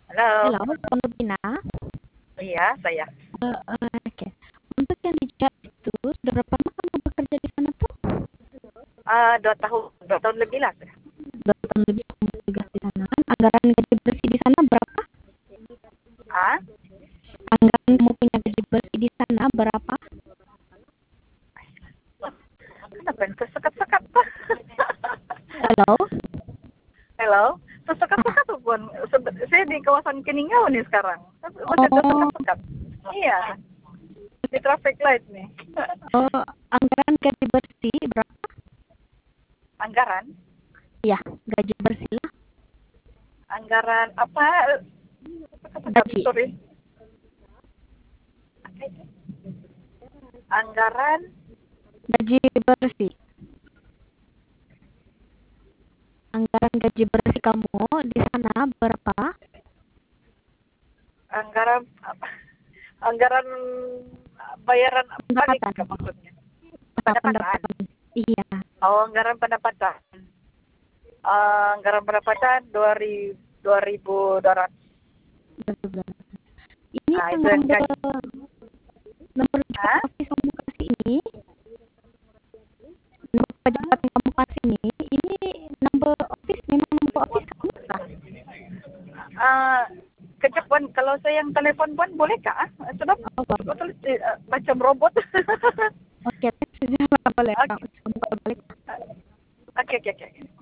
Halo, Halo, Bang Rubina. iya saya. Oke. Untuk yang di chat itu, sudah berapa lama kamu bekerja di sana tuh? 2 tahun lebih lah. 2 tahun lebih kamu bertugas di sana. Anggaran gaji bersih di sana berapa? Ah, Anggaran kamu punya gaji bersih di sana berapa? kenapa yang tersekat-sekat tuh? Halo? Halo, Ah, tersekat-sekat tuh pun. Saya di kawasan Keningau nih sekarang. Masih oh, tersekat-sekat. Iya, di traffic light nih. oh, anggaran gaji bersih berapa? Anggaran, Ya, gaji bersih lah. anggaran apa? Tersekat-sekat, Gaji, sorry. Anggaran, gaji bersih. Anggaran gaji bersih kamu di sana berapa? anggaran apa? Anggaran bayaran balik Pendapatan. maksudnya. Pendapatan. Pendapatan. Iya, Oh, anggaran pendapatan. Anggaran pendapatan 2.200. betul. Ini Ah, yang itu yang nomor gaji. nomor Ah, office kamu kasih ini, nomor pejabat yang kamu kasih ini number office, memang number office kamu kah? ah, kejap Wan, kalau saya yang telepon Wan boleh kah? Sebab Oh, boleh. betul macam robot. Oke, text saja boleh. Oke, Coba balik. oke, oke, oke.